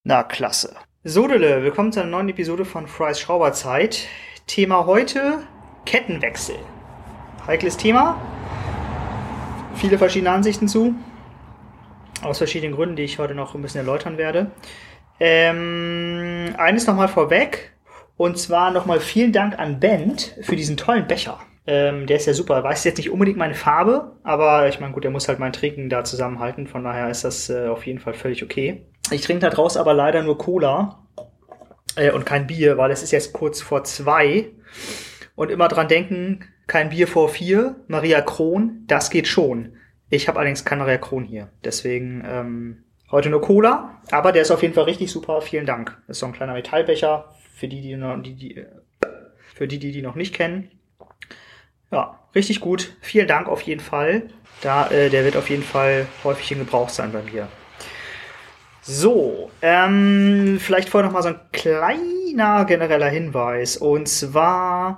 Na, klasse. Sodele, willkommen zu einer neuen Episode von Fry's Schrauberzeit. Thema heute: Kettenwechsel. Heikles Thema. Viele verschiedene Ansichten zu. Aus verschiedenen Gründen, die ich heute noch ein bisschen erläutern werde. Eines nochmal vorweg. Und zwar nochmal vielen Dank an Bent für diesen tollen Becher. Der ist ja super. Weiß jetzt nicht unbedingt meine Farbe, aber ich meine, gut, der muss halt mein Trinken da zusammenhalten. Von daher ist das auf jeden Fall völlig okay. Ich trinke da draus aber leider nur Cola und kein Bier, weil es ist jetzt kurz vor 2. Und immer dran denken, kein Bier vor 4. Maria Kron, das geht schon. Ich habe allerdings keine Maria Kron hier. Deswegen heute nur Cola. Aber der ist auf jeden Fall richtig super. Vielen Dank. Das ist so ein kleiner Metallbecher für die noch nicht kennen. Ja, richtig gut. Vielen Dank auf jeden Fall. Der wird auf jeden Fall häufig in Gebrauch sein bei mir. So, vielleicht vorher noch mal so ein kleiner genereller Hinweis. Und zwar,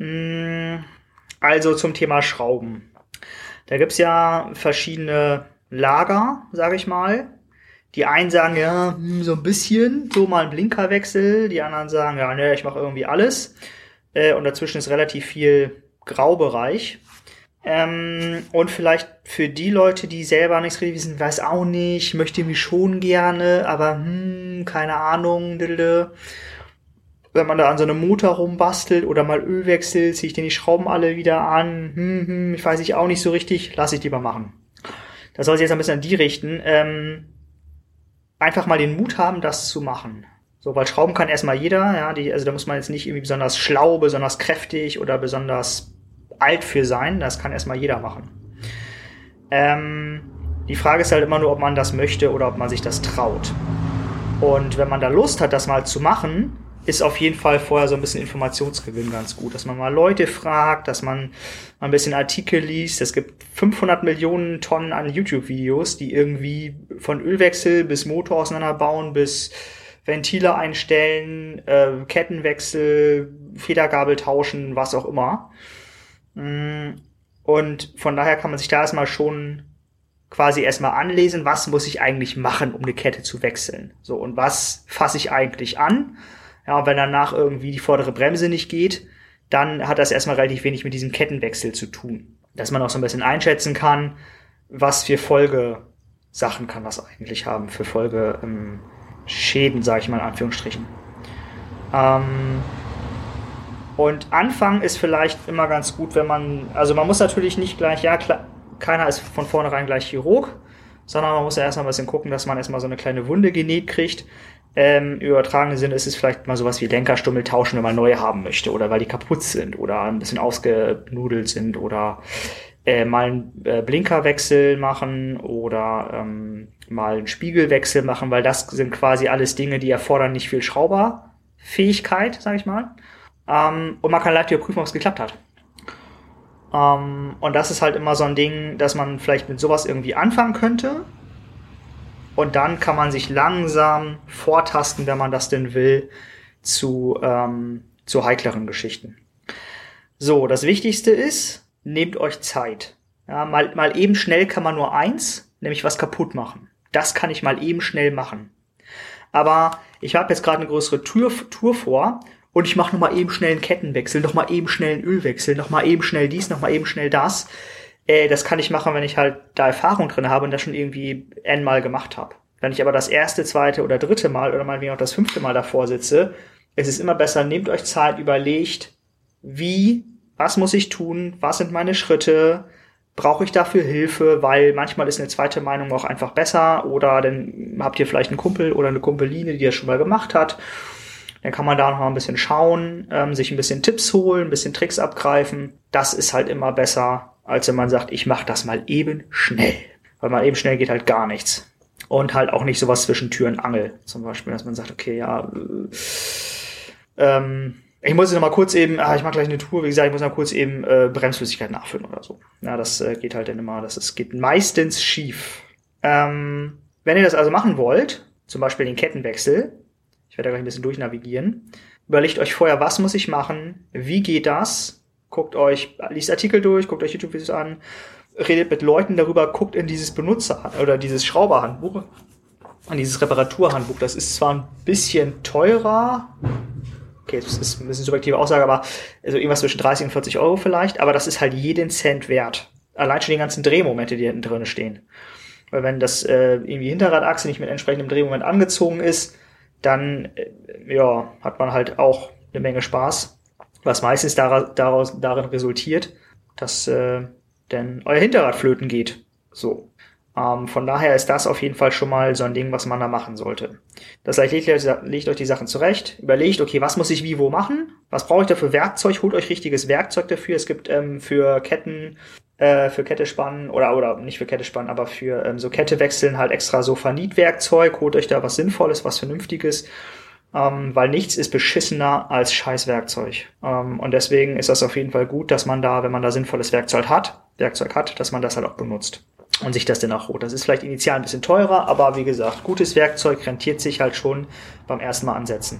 also zum Thema Schrauben. Da gibt's ja verschiedene Lager, sage ich mal. Die einen sagen, ja, so ein bisschen, so mal ein Blinkerwechsel. Die anderen sagen, ja, ne, ich mache irgendwie alles. Und dazwischen ist relativ viel Graubereich. Und vielleicht für die Leute, die selber nichts richtig wissen, weiß auch nicht, möchte mich schon gerne, aber keine Ahnung. Wenn man da an so einem Motor rumbastelt oder mal Öl wechselt, ziehe ich denn die Schrauben alle wieder an. Ich weiß auch nicht so richtig, lasse ich lieber machen. Das soll sich jetzt ein bisschen an die richten. Einfach mal den Mut haben, das zu machen. So, weil Schrauben kann erstmal jeder, ja, also da muss man jetzt nicht irgendwie besonders schlau, besonders kräftig oder besonders alt für sein, das kann erstmal jeder machen. Die Frage ist halt immer nur, ob man das möchte oder ob man sich das traut. Und wenn man da Lust hat, das mal zu machen, ist auf jeden Fall vorher so ein bisschen Informationsgewinn ganz gut, dass man mal Leute fragt, dass man mal ein bisschen Artikel liest. Es gibt 500 Millionen Tonnen an YouTube-Videos, die irgendwie von Ölwechsel bis Motor auseinanderbauen, bis Ventile einstellen, Kettenwechsel, Federgabel tauschen, was auch immer. Und von daher kann man sich da erstmal schon quasi erstmal anlesen, was muss ich eigentlich machen, um eine Kette zu wechseln. So, und was fasse ich eigentlich an? Ja, und wenn danach irgendwie die vordere Bremse nicht geht, dann hat das erstmal relativ wenig mit diesem Kettenwechsel zu tun. Dass man auch so ein bisschen einschätzen kann, was für Folgesachen kann das eigentlich haben, für Folgeschäden, sage ich mal in Anführungsstrichen. Und Anfang ist vielleicht immer ganz gut, wenn man muss natürlich nicht gleich, ja klar, keiner ist von vornherein gleich Chirurg, sondern man muss ja erstmal ein bisschen gucken, dass man erstmal so eine kleine Wunde genäht kriegt. Im übertragenen Sinne ist es vielleicht mal sowas wie Lenkerstummel tauschen, wenn man neue haben möchte oder weil die kaputt sind oder ein bisschen ausgenudelt sind oder mal einen Blinkerwechsel machen oder mal einen Spiegelwechsel machen, weil das sind quasi alles Dinge, die erfordern nicht viel Schrauberfähigkeit, sag ich mal. Und man kann leicht überprüfen, ob es geklappt hat. Und das ist halt immer so ein Ding, dass man vielleicht mit sowas irgendwie anfangen könnte. Und dann kann man sich langsam vortasten, wenn man das denn will, zu heikleren Geschichten. So, das Wichtigste ist, nehmt euch Zeit. Ja, mal eben schnell kann man nur eins, nämlich was kaputt machen. Das kann ich mal eben schnell machen. Aber ich habe jetzt gerade eine größere Tour vor und ich mache noch mal eben schnell einen Kettenwechsel, noch mal eben schnell einen Ölwechsel, noch mal eben schnell dies, noch mal eben schnell das. Das kann ich machen, wenn ich halt da Erfahrung drin habe und das schon irgendwie n-mal gemacht habe. Wenn ich aber das erste, zweite oder dritte Mal oder meinetwegen auch das 5. Mal davor sitze, es ist immer besser, nehmt euch Zeit, überlegt, was muss ich tun, was sind meine Schritte, brauche ich dafür Hilfe, weil manchmal ist eine zweite Meinung auch einfach besser oder dann habt ihr vielleicht einen Kumpel oder eine Kumpeline, die das schon mal gemacht hat. Dann kann man da noch mal ein bisschen schauen, sich ein bisschen Tipps holen, ein bisschen Tricks abgreifen. Das ist halt immer besser, als wenn man sagt, ich mache das mal eben schnell. Weil mal eben schnell geht halt gar nichts. Und halt auch nicht sowas zwischen Tür und Angel. Zum Beispiel, dass man sagt, okay, ja, ich muss jetzt noch mal kurz eben, ich mache gleich eine Tour, wie gesagt, ich muss noch kurz eben Bremsflüssigkeit nachfüllen oder so. Ja, das geht halt dann immer, geht meistens schief. Wenn ihr das also machen wollt, zum Beispiel den Kettenwechsel, ich werde da gleich ein bisschen durchnavigieren, überlegt euch vorher, was muss ich machen, wie geht das, liest Artikel durch, guckt euch YouTube-Videos an, redet mit Leuten darüber, guckt in dieses Benutzer- oder dieses Schrauberhandbuch. Und dieses Reparaturhandbuch, das ist zwar ein bisschen teurer, okay, das ist ein bisschen subjektive Aussage, aber also irgendwas zwischen 30 und 40 Euro vielleicht, aber das ist halt jeden Cent wert. Allein schon die ganzen Drehmomente, die hinten drin stehen. Weil wenn das irgendwie Hinterradachse nicht mit entsprechendem Drehmoment angezogen ist, dann hat man halt auch eine Menge Spaß, was meistens darin resultiert, dass denn euer Hinterrad flöten geht. So. Von daher ist das auf jeden Fall schon mal so ein Ding, was man da machen sollte. Das heißt, legt euch die Sachen zurecht, überlegt, okay, was muss ich wie wo machen? Was brauche ich da für Werkzeug? Holt euch richtiges Werkzeug dafür. Es gibt für Ketten, für Kette spannen oder nicht für Kette spannen, aber für so Kette wechseln halt extra so Vernit-Werkzeug. Holt euch da was Sinnvolles, was Vernünftiges, weil nichts ist beschissener als Scheißwerkzeug. Und deswegen ist das auf jeden Fall gut, dass man da, wenn man da sinnvolles Werkzeug hat, dass man das halt auch benutzt. Und sich das dann auch holt. Das ist vielleicht initial ein bisschen teurer, aber wie gesagt, gutes Werkzeug rentiert sich halt schon beim ersten Mal ansetzen.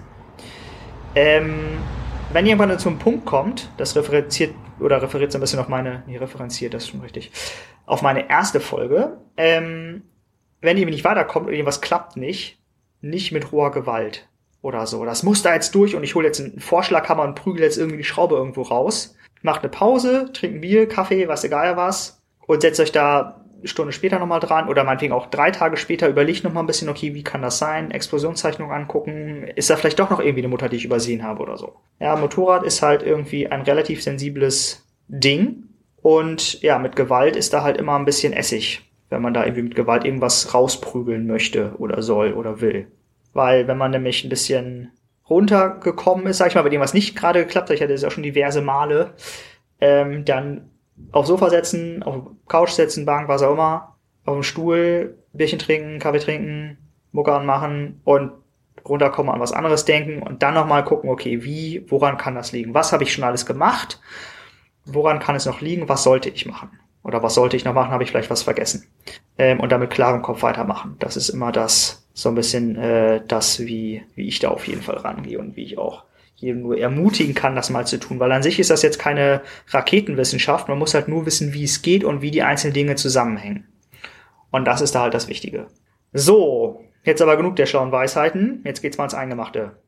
Wenn irgendwann zu einem Punkt kommt, das referiert so ein bisschen auf das ist schon richtig, auf meine erste Folge, wenn ihr nicht weiterkommt und irgendwas klappt nicht mit roher Gewalt oder so. Das muss da jetzt durch und ich hole jetzt einen Vorschlaghammer und prügel jetzt irgendwie die Schraube irgendwo raus. Macht eine Pause, trinkt ein Bier, Kaffee, was egal was und setzt euch da eine Stunde später nochmal dran oder meinetwegen auch 3 Tage später, überlegt nochmal ein bisschen, okay, wie kann das sein? Explosionszeichnung angucken. Ist da vielleicht doch noch irgendwie eine Mutter, die ich übersehen habe oder so? Ja, Motorrad ist halt irgendwie ein relativ sensibles Ding und ja, mit Gewalt ist da halt immer ein bisschen Essig, wenn man da irgendwie mit Gewalt irgendwas rausprügeln möchte oder soll oder will. Weil wenn man nämlich ein bisschen runtergekommen ist, sag ich mal, bei dem was nicht gerade geklappt hat, ich hatte das auch schon diverse Male, dann aufs Sofa setzen, auf die Couch setzen, Bank, was auch immer, auf dem Stuhl, Bierchen trinken, Kaffee trinken, Mucke anmachen und runterkommen, an was anderes denken und dann nochmal gucken, okay, woran kann das liegen? Was habe ich schon alles gemacht? Woran kann es noch liegen? Was sollte ich machen? Oder was sollte ich noch machen? Habe ich vielleicht was vergessen? Und damit klarem Kopf weitermachen. Das ist immer so ein bisschen wie ich da auf jeden Fall rangehe und wie ich auch jedem nur ermutigen kann, das mal zu tun, weil an sich ist das jetzt keine Raketenwissenschaft, man muss halt nur wissen, wie es geht und wie die einzelnen Dinge zusammenhängen. Und das ist da halt das Wichtige. So, jetzt aber genug der schlauen Weisheiten, jetzt geht's mal ins Eingemachte.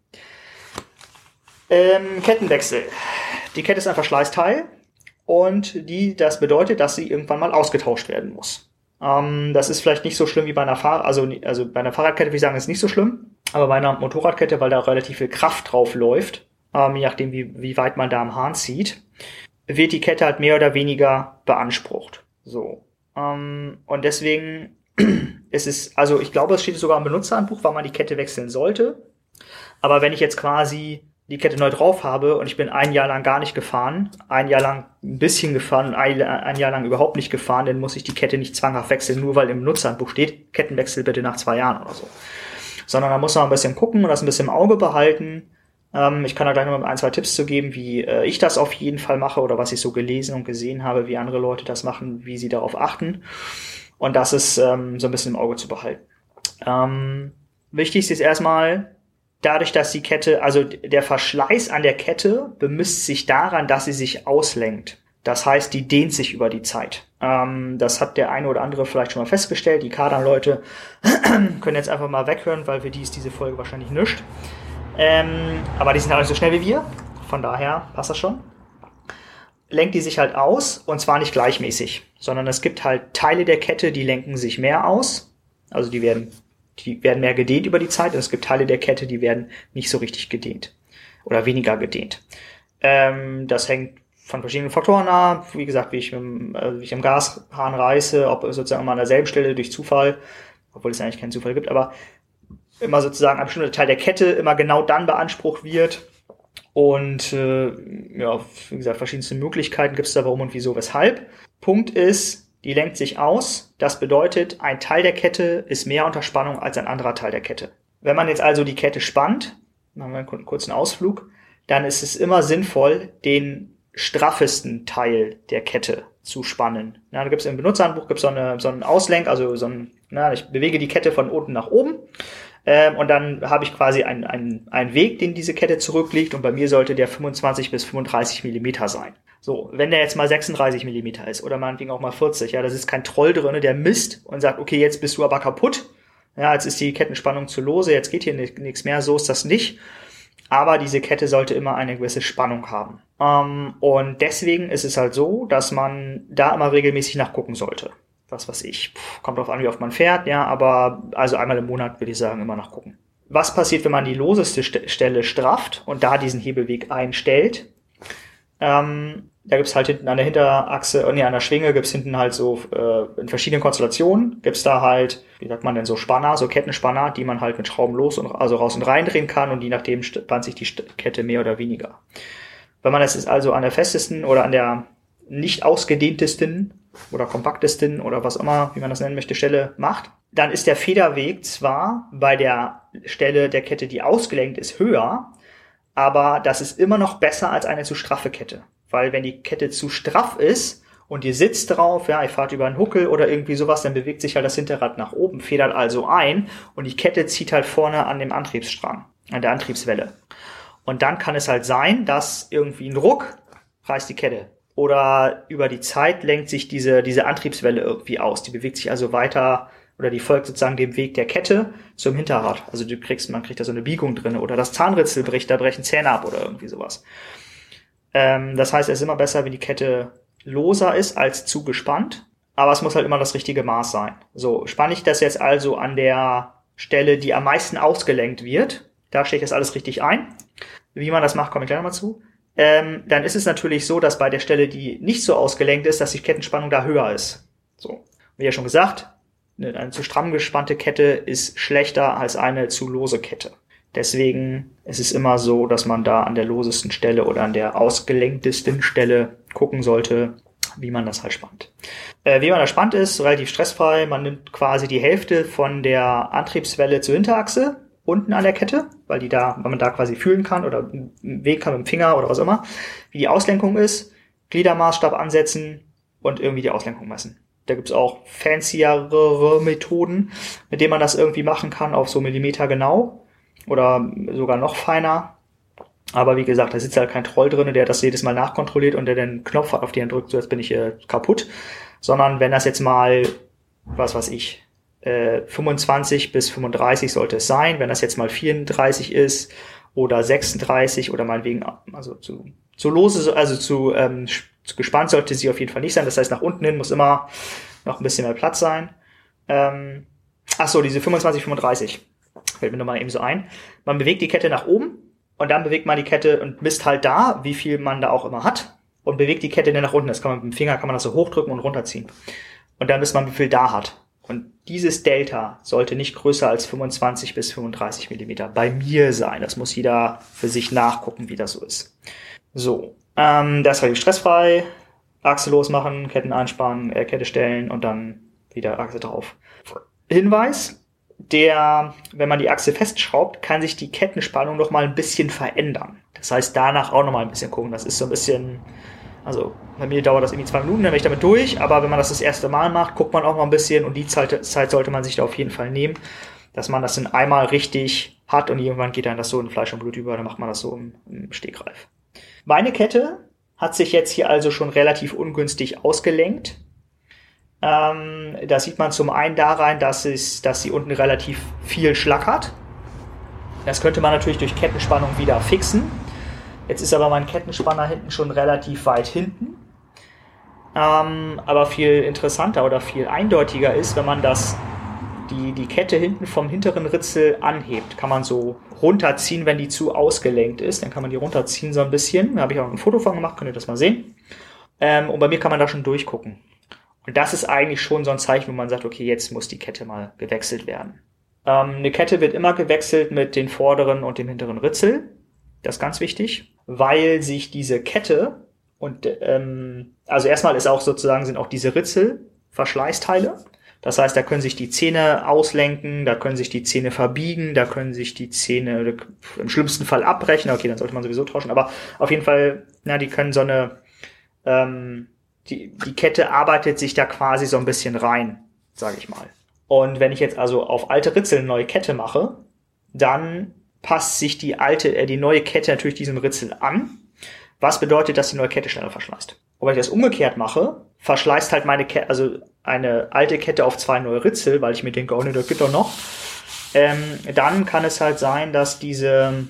Kettenwechsel. Die Kette ist ein Verschleißteil und das bedeutet, dass sie irgendwann mal ausgetauscht werden muss. Das ist vielleicht nicht so schlimm wie bei einer also bei einer Fahrradkette würde ich sagen, ist nicht so schlimm. Aber bei einer Motorradkette, weil da auch relativ viel Kraft drauf läuft, je nachdem wie weit man da am Hahn zieht, wird die Kette halt mehr oder weniger beansprucht. So. Und deswegen ist es, also ich glaube, es steht sogar im Benutzerhandbuch, wann man die Kette wechseln sollte. Aber wenn ich jetzt quasi die Kette neu drauf habe und ich bin ein Jahr lang gar nicht gefahren, ein Jahr lang ein bisschen gefahren und ein Jahr lang überhaupt nicht gefahren, dann muss ich die Kette nicht zwanghaft wechseln, nur weil im Benutzerhandbuch steht, Kettenwechsel bitte nach 2 Jahren oder so. Sondern da muss man ein bisschen gucken und das ein bisschen im Auge behalten. Ich kann da gleich noch 1, 2 Tipps zu geben, wie ich das auf jeden Fall mache oder was ich so gelesen und gesehen habe, wie andere Leute das machen, wie sie darauf achten. Und das ist so ein bisschen im Auge zu behalten. Wichtig ist erstmal, dadurch, dass die Kette, also der Verschleiß an der Kette bemisst sich daran, dass sie sich auslenkt. Das heißt, die dehnt sich über die Zeit. Das hat der eine oder andere vielleicht schon mal festgestellt. Die Kardan-Leute können jetzt einfach mal weghören, weil für die ist diese Folge wahrscheinlich nischt. Aber die sind halt nicht so schnell wie wir. Von daher passt das schon. Lenkt die sich halt aus und zwar nicht gleichmäßig, sondern es gibt halt Teile der Kette, die lenken sich mehr aus. Also die werden mehr gedehnt über die Zeit und es gibt Teile der Kette, die werden nicht so richtig gedehnt oder weniger gedehnt. Das hängt von verschiedenen Faktoren ab. Wie gesagt, wie ich am Gashahn reiße, ob sozusagen mal an derselben Stelle durch Zufall, obwohl es eigentlich keinen Zufall gibt, aber immer sozusagen ein bestimmter Teil der Kette immer genau dann beansprucht wird. Und wie gesagt, verschiedenste Möglichkeiten gibt es da, warum und wieso, weshalb. Punkt ist, die lenkt sich aus. Das bedeutet, ein Teil der Kette ist mehr unter Spannung als ein anderer Teil der Kette. Wenn man jetzt also die Kette spannt, machen wir einen kurzen Ausflug, dann ist es immer sinnvoll, den straffesten Teil der Kette zu spannen. Ja, da gibt es im Benutzerhandbuch so einen Auslenk, also ich bewege die Kette von unten nach oben und dann habe ich quasi einen Weg, den diese Kette zurückliegt und bei mir sollte der 25 bis 35 Millimeter sein. So, wenn der jetzt mal 36 Millimeter ist oder meinetwegen auch mal 40, ja, das ist kein Troll drin, der misst und sagt, okay, jetzt bist du aber kaputt, ja, jetzt ist die Kettenspannung zu lose, jetzt geht hier nichts mehr, so ist das nicht. Aber diese Kette sollte immer eine gewisse Spannung haben. Und deswegen ist es halt so, dass man da immer regelmäßig nachgucken sollte. Was weiß ich, kommt drauf an, wie oft man fährt, ja, aber also einmal im Monat würde ich sagen, immer nachgucken. Was passiert, wenn man die loseste Stelle strafft und da diesen Hebelweg einstellt? Da gibt's halt hinten an der Hinterachse, an der Schwinge gibt's hinten halt so in verschiedenen Konstellationen gibt's da halt, wie sagt man denn, so Spanner, so Kettenspanner, die man halt mit Schrauben also raus und rein drehen kann und je nachdem spannt sich die Kette mehr oder weniger. Wenn man das jetzt also an der festesten oder an der nicht ausgedehntesten oder kompaktesten oder was immer, wie man das nennen möchte, Stelle macht, dann ist der Federweg zwar bei der Stelle der Kette, die ausgelenkt ist, höher, aber das ist immer noch besser als eine zu straffe Kette. Weil wenn die Kette zu straff ist und ihr sitzt drauf, ja, ihr fahrt über einen Huckel oder irgendwie sowas, dann bewegt sich halt das Hinterrad nach oben, federt also ein und die Kette zieht halt vorne an dem Antriebsstrang, an der Antriebswelle. Und dann kann es halt sein, dass irgendwie ein Ruck reißt die Kette. Oder über die Zeit lenkt sich diese Antriebswelle irgendwie aus. Die bewegt sich also weiter oder die folgt sozusagen dem Weg der Kette zum Hinterrad. Also man kriegt da so eine Biegung drin oder das Zahnritzel bricht, da brechen Zähne ab oder irgendwie sowas. Das heißt, es ist immer besser, wenn die Kette loser ist als zu gespannt. Aber es muss halt immer das richtige Maß sein. So, spanne ich das jetzt also an der Stelle, die am meisten ausgelenkt wird. Da stelle ich das alles richtig ein. Wie man das macht, komme ich gleich nochmal zu. Dann ist es natürlich so, dass bei der Stelle, die nicht so ausgelenkt ist, dass die Kettenspannung da höher ist. So, wie ja schon gesagt, eine zu stramm gespannte Kette ist schlechter als eine zu lose Kette. Deswegen ist es immer so, dass man da an der losesten Stelle oder an der ausgelenktesten Stelle gucken sollte, wie man das halt spannt. Wie man das spannt ist, relativ stressfrei. Man nimmt quasi die Hälfte von der Antriebswelle zur Hinterachse unten an der Kette, weil man da quasi fühlen kann oder einen Weg kann mit dem Finger oder was immer, wie die Auslenkung ist, Gliedermaßstab ansetzen und irgendwie die Auslenkung messen. Da gibt's auch fanciere Methoden, mit denen man das irgendwie machen kann, auf so Millimeter genau oder sogar noch feiner. Aber wie gesagt, da sitzt halt kein Troll drin, der das jedes Mal nachkontrolliert und der den Knopf hat, auf den er drückt, so jetzt bin ich kaputt. Sondern wenn das jetzt mal, was weiß ich, 25 bis 35 sollte es sein. Wenn das jetzt mal 34 ist oder 36 oder meinetwegen, also zu lose, also zu gespannt sollte sie auf jeden Fall nicht sein. Das heißt, nach unten hin muss immer noch ein bisschen mehr Platz sein. Diese 25, 35 fällt mir nochmal eben so ein. Man bewegt die Kette nach oben und dann bewegt man die Kette und misst halt da, wie viel man da auch immer hat und bewegt die Kette dann nach unten. Das kann man mit dem Finger, kann man das so hochdrücken und runterziehen. Und dann misst man, wie viel da hat. Und dieses Delta sollte nicht größer als 25 bis 35 Millimeter bei mir sein. Das muss jeder für sich nachgucken, wie das so ist. So, das war stressfrei. Achse losmachen, Ketten einspannen, Kette stellen und dann wieder Achse drauf. Hinweis, wenn man die Achse festschraubt, kann sich die Kettenspannung noch mal ein bisschen verändern. Das heißt, danach auch noch mal ein bisschen gucken. Das ist so ein bisschen... Also bei mir dauert das irgendwie 2 Minuten, dann bin ich damit durch. Aber wenn man das erste Mal macht, guckt man auch mal ein bisschen. Und die Zeit sollte man sich da auf jeden Fall nehmen, dass man das dann einmal richtig hat. Und irgendwann geht dann das so in Fleisch und Blut über. Dann macht man das so im Stegreif. Meine Kette hat sich jetzt hier also schon relativ ungünstig ausgelenkt. Das sieht man zum einen daran, dass sie unten relativ viel schlackert. Das könnte man natürlich durch Kettenspannung wieder fixen. Jetzt ist aber mein Kettenspanner hinten schon relativ weit hinten. Aber viel interessanter oder viel eindeutiger ist, wenn man die Kette hinten vom hinteren Ritzel anhebt. Kann man so runterziehen, wenn die zu ausgelenkt ist. Dann kann man die runterziehen so ein bisschen. Da habe ich auch ein Foto von gemacht, könnt ihr das mal sehen. Und bei mir kann man da schon durchgucken. Und das ist eigentlich schon so ein Zeichen, wo man sagt, okay, jetzt muss die Kette mal gewechselt werden. Eine Kette wird immer gewechselt mit den vorderen und dem hinteren Ritzel. Das ist ganz wichtig, weil sich diese Kette und also erstmal ist auch sozusagen sind auch diese Ritzel Verschleißteile. Das heißt, da können sich die Zähne auslenken, da können sich die Zähne verbiegen, da können sich die Zähne im schlimmsten Fall abbrechen. Okay, dann sollte man sowieso tauschen, aber auf jeden Fall, die können so eine die Kette arbeitet sich da quasi so ein bisschen rein, sage ich mal. Und wenn ich jetzt also auf alte Ritzel eine neue Kette mache, dann passt sich die neue Kette natürlich diesem Ritzel an, was bedeutet, dass die neue Kette schneller verschleißt. Und wenn ich das umgekehrt mache, verschleißt halt meine Kette, also eine alte Kette auf 2 neue Ritzel, weil ich mir denke, oh ne, das geht doch noch. Dann kann es halt sein, dass die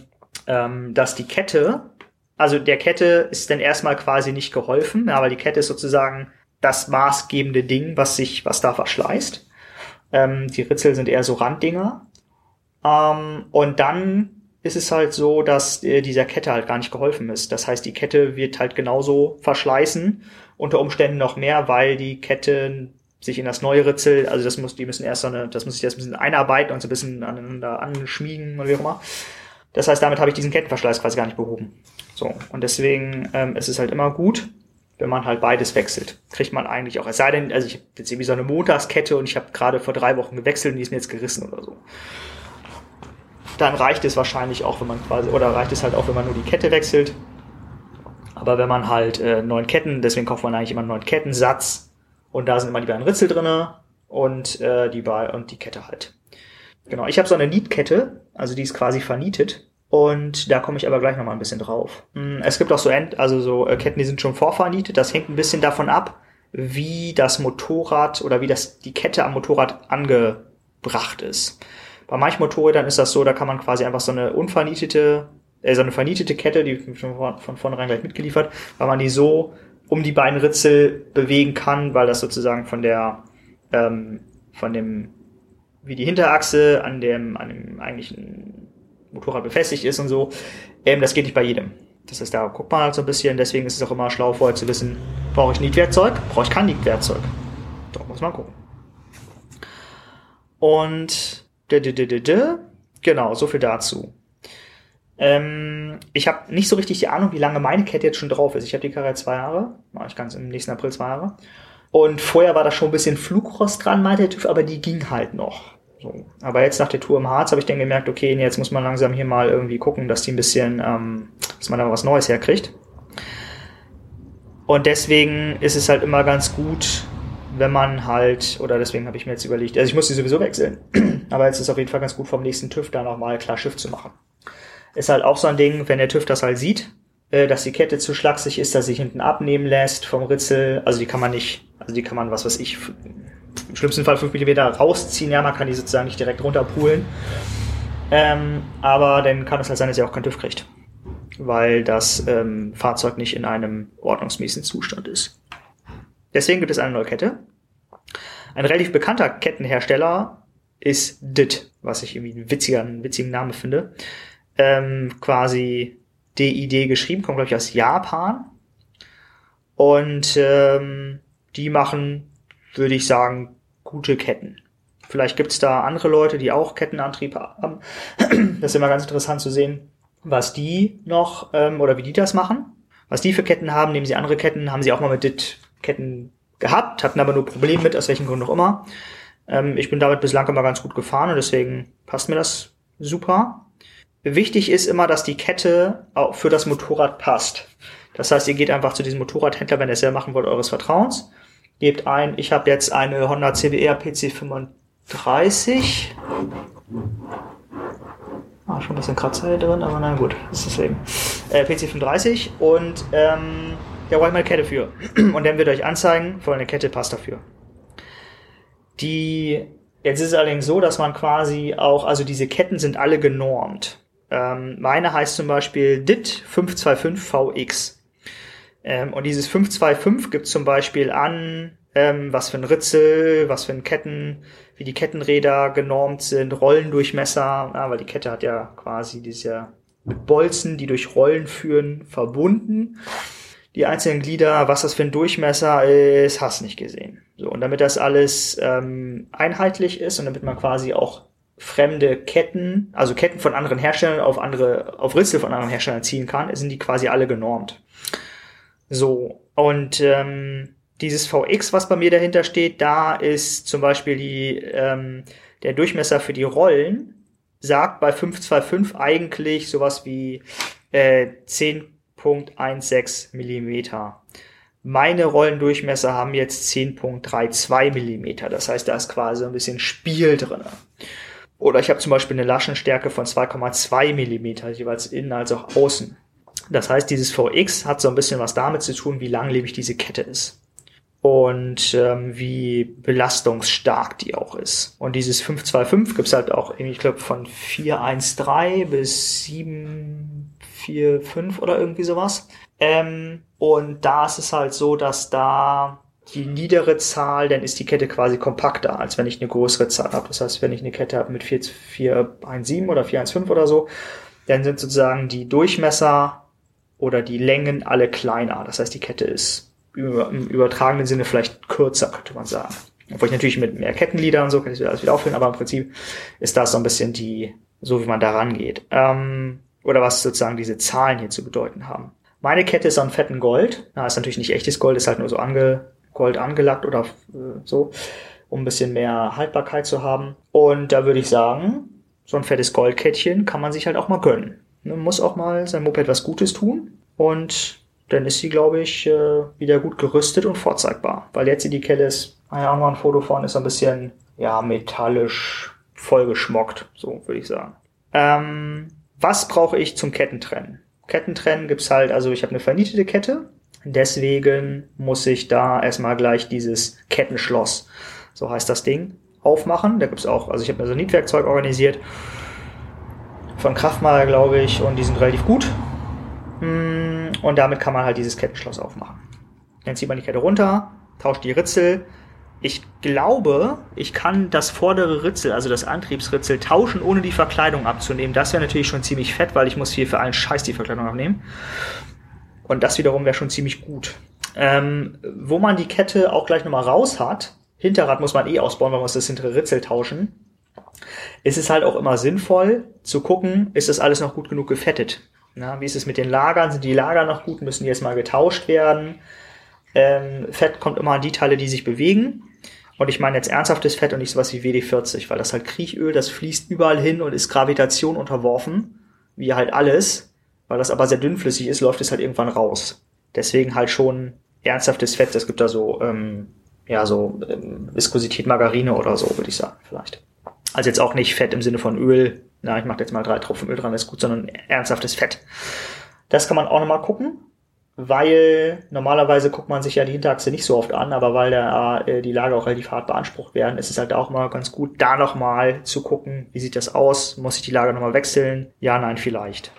Kette, also der Kette ist dann erstmal quasi nicht geholfen, ja, weil die Kette ist sozusagen das maßgebende Ding, was da verschleißt. Die Ritzel sind eher so Randdinger. Und dann ist es halt so, dass dieser Kette halt gar nicht geholfen ist. Das heißt, die Kette wird halt genauso verschleißen, unter Umständen noch mehr, weil die Kette sich in das neue Ritzel, also das muss sich erst ein bisschen einarbeiten und so ein bisschen aneinander anschmiegen oder wie auch immer. Das heißt, damit habe ich diesen Kettenverschleiß quasi gar nicht behoben. So, und deswegen ist es halt immer gut, wenn man halt beides wechselt. Kriegt man eigentlich auch. Es sei denn, also ich habe jetzt irgendwie so eine Montagskette und ich habe gerade vor 3 Wochen gewechselt und die ist mir jetzt gerissen oder so. Dann reicht es wahrscheinlich auch, wenn man reicht es halt auch, wenn man nur die Kette wechselt. Aber wenn man halt 9 Ketten, deswegen kauft man eigentlich immer einen 9 Kettensatz und da sind immer die beiden Ritzel drinne und die Kette halt. Genau, ich habe so eine Nietkette, also die ist quasi vernietet und da komme ich aber gleich nochmal ein bisschen drauf. Es gibt auch so Ketten, die sind schon vorvernietet, das hängt ein bisschen davon ab, wie das Motorrad oder wie die Kette am Motorrad angebracht ist. Bei manchen Motorrädern ist das so, da kann man quasi einfach so eine vernietete Kette, die von vornherein gleich mitgeliefert, weil man die so um die beiden Ritzel bewegen kann, weil das sozusagen wie die Hinterachse an dem eigentlichen Motorrad befestigt ist und so. Das geht nicht bei jedem. Das heißt, da guckt man halt so ein bisschen, deswegen ist es auch immer schlau vorher zu wissen, brauche ich Nietwerkzeug? Brauche ich kein Nietwerkzeug? Da muss man gucken. Und genau, so viel dazu. Ich habe nicht so richtig die Ahnung, wie lange meine Kette jetzt schon drauf ist. Ich habe die Karre 2 Jahre, mache ich ganz im nächsten April 2 Jahre. Und vorher war da schon ein bisschen Flugrost dran, meinte der TÜV, aber die ging halt noch. So. Aber jetzt nach der Tour im Harz habe ich dann gemerkt, okay, jetzt muss man langsam hier mal irgendwie gucken, dass die ein bisschen, dass man da was Neues herkriegt. Und deswegen ist es halt immer ganz gut, wenn man halt, oder deswegen habe ich mir jetzt überlegt, also ich muss die sowieso wechseln, aber jetzt ist auf jeden Fall ganz gut vom nächsten TÜV da nochmal klar Schiff zu machen. Ist halt auch so ein Ding, wenn der TÜV das halt sieht, dass die Kette zu schlaksig ist, dass sich hinten abnehmen lässt vom Ritzel, also die kann man, was weiß ich, im schlimmsten Fall 5 mm rausziehen, ja, man kann die sozusagen nicht direkt runterpulen, aber dann kann es halt sein, dass ihr auch keinen TÜV kriegt, weil das Fahrzeug nicht in einem ordnungsmäßigen Zustand ist. Deswegen gibt es eine neue Kette. Ein relativ bekannter Kettenhersteller ist DIT, was ich irgendwie einen witzigen Namen finde. Quasi DID geschrieben, kommt glaube ich aus Japan. Und die machen, würde ich sagen, gute Ketten. Vielleicht gibt es da andere Leute, die auch Kettenantrieb haben. Das ist immer ganz interessant zu sehen, was die noch oder wie die das machen. Was die für Ketten haben, nehmen sie andere Ketten, haben sie auch mal mit DIT-Ketten gehabt, hatten aber nur Probleme mit, aus welchen Gründen auch immer. Ich bin damit bislang immer ganz gut gefahren und deswegen passt mir das super. Wichtig ist immer, dass die Kette auch für das Motorrad passt. Das heißt, ihr geht einfach zu diesem Motorradhändler, wenn ihr es selber machen wollt, eures Vertrauens. Gebt ein, ich habe jetzt eine Honda CBR PC35. Schon ein bisschen Kratzer hier drin, aber na gut, ist das Leben. PC35 und da brauche ich mal eine Kette für. Und dann wird euch anzeigen, eine Kette passt dafür. Jetzt ist es allerdings so, dass man quasi auch, also diese Ketten sind alle genormt. Meine heißt zum Beispiel DIT 525VX. Und dieses 525 gibt zum Beispiel an, was für ein Ritzel, was für ein wie die Kettenräder genormt sind, Rollendurchmesser, weil die Kette hat ja quasi mit Bolzen, die durch Rollen führen, verbunden. Die einzelnen Glieder, was das für ein Durchmesser ist, hast nicht gesehen. So, und damit das alles einheitlich ist und damit man quasi auch fremde Ketten, also Ketten von anderen Herstellern auf Ritzel von anderen Herstellern ziehen kann, sind die quasi alle genormt. So, und dieses VX, was bei mir dahinter steht, da ist zum Beispiel der Durchmesser für die Rollen, sagt bei 525 eigentlich sowas wie 10,16 Millimeter. Meine Rollendurchmesser haben jetzt 10,32 Millimeter. Das heißt, da ist quasi ein bisschen Spiel drin. Oder ich habe zum Beispiel eine Laschenstärke von 2,2 Millimeter, jeweils innen als auch außen. Das heißt, dieses Vx hat so ein bisschen was damit zu tun, wie langlebig diese Kette ist. Und wie belastungsstark die auch ist. Und dieses 525 gibt's halt auch, ich glaube, von 413 bis 745 oder irgendwie sowas. Und da ist es halt so, dass da die niedere Zahl, dann ist die Kette quasi kompakter, als wenn ich eine größere Zahl habe. Das heißt, wenn ich eine Kette habe mit 417 oder 415 oder so, dann sind sozusagen die Durchmesser oder die Längen alle kleiner. Das heißt, die Kette ist im übertragenen Sinne vielleicht kürzer, könnte man sagen. Obwohl ich natürlich mit mehr Kettengliedern und so kann ich alles wieder auffüllen, aber im Prinzip ist das so ein bisschen so wie man da rangeht. Oder was sozusagen diese Zahlen hier zu bedeuten haben. Meine Kette ist an fetten Gold. Na, ist natürlich nicht echtes Gold, ist halt nur so Gold angelackt oder so, um ein bisschen mehr Haltbarkeit zu haben. Und da würde ich sagen, so ein fettes Goldkettchen kann man sich halt auch mal gönnen. Man muss auch mal sein Moped was Gutes tun. Und dann ist sie, glaube ich, wieder gut gerüstet und vorzeigbar. Weil jetzt die Kette ist, auch mal ein Foto von, ist so ein bisschen, metallisch vollgeschmockt, so würde ich sagen. Was brauche ich zum Kettentrennen? Kettentrennen gibt's halt, also ich habe eine vernietete Kette, deswegen muss ich da erstmal gleich dieses Kettenschloss, so heißt das Ding, aufmachen. Da gibt's auch, also ich habe mir so ein Nietwerkzeug organisiert, von Kraftmaler, glaube ich, und die sind relativ gut. Und damit kann man halt dieses Kettenschloss aufmachen. Dann zieht man die Kette runter, tauscht die Ritzel. Ich glaube, ich kann das vordere Ritzel, also das Antriebsritzel, tauschen, ohne die Verkleidung abzunehmen. Das wäre natürlich schon ziemlich fett, weil ich muss hier für allen Scheiß die Verkleidung abnehmen. Und das wiederum wäre schon ziemlich gut. Wo man die Kette auch gleich nochmal raus hat, Hinterrad muss man ausbauen, weil man muss das hintere Ritzel tauschen, ist es halt auch immer sinnvoll zu gucken, ist das alles noch gut genug gefettet. Na, wie ist es mit den Lagern? Sind die Lager noch gut? Müssen die jetzt mal getauscht werden? Fett kommt immer an die Teile, die sich bewegen. Und ich meine jetzt ernsthaftes Fett und nicht sowas wie WD-40, weil das halt Kriechöl, das fließt überall hin und ist Gravitation unterworfen, wie halt alles. Weil das aber sehr dünnflüssig ist, läuft es halt irgendwann raus. Deswegen halt schon ernsthaftes Fett. Es gibt da so, Viskosität Margarine oder so, würde ich sagen, vielleicht. Also jetzt auch nicht Fett im Sinne von Öl. Na, ich mache jetzt mal 3 Tropfen Öl dran, ist gut, sondern ernsthaftes Fett. Das kann man auch nochmal gucken, weil normalerweise guckt man sich ja die Hinterachse nicht so oft an, aber weil die Lager auch relativ hart beansprucht werden, ist es halt auch mal ganz gut, da nochmal zu gucken, wie sieht das aus, muss ich die Lager nochmal wechseln? Ja, nein, vielleicht.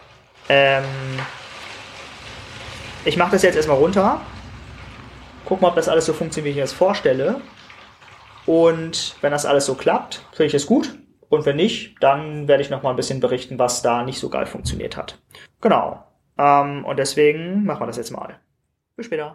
Ich mache das jetzt erstmal runter, guck mal, ob das alles so funktioniert, wie ich mir das vorstelle. Und wenn das alles so klappt, finde ich es gut. Und wenn nicht, dann werde ich noch mal ein bisschen berichten, was da nicht so geil funktioniert hat. Genau. Und deswegen machen wir das jetzt mal. Bis später.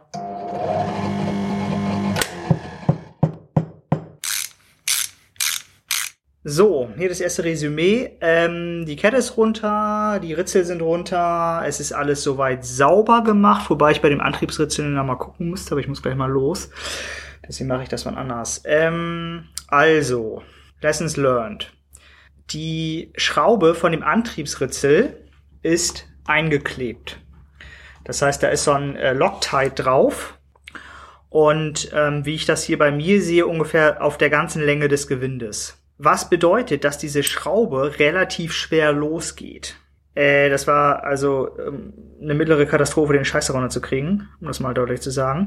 So, hier das erste Resümee. Die Kette ist runter, die Ritzel sind runter, es ist alles soweit sauber gemacht, wobei ich bei dem Antriebsritzel noch mal gucken musste, aber ich muss gleich mal los. Deswegen mache ich das mal anders. Also, Lessons learned. Die Schraube von dem Antriebsritzel ist eingeklebt. Das heißt, da ist so ein Loctite drauf. Und wie ich das hier bei mir sehe, ungefähr auf der ganzen Länge des Gewindes. Was bedeutet, dass diese Schraube relativ schwer losgeht. Das war also eine mittlere Katastrophe, den Scheiß runter zu kriegen, um das mal deutlich zu sagen.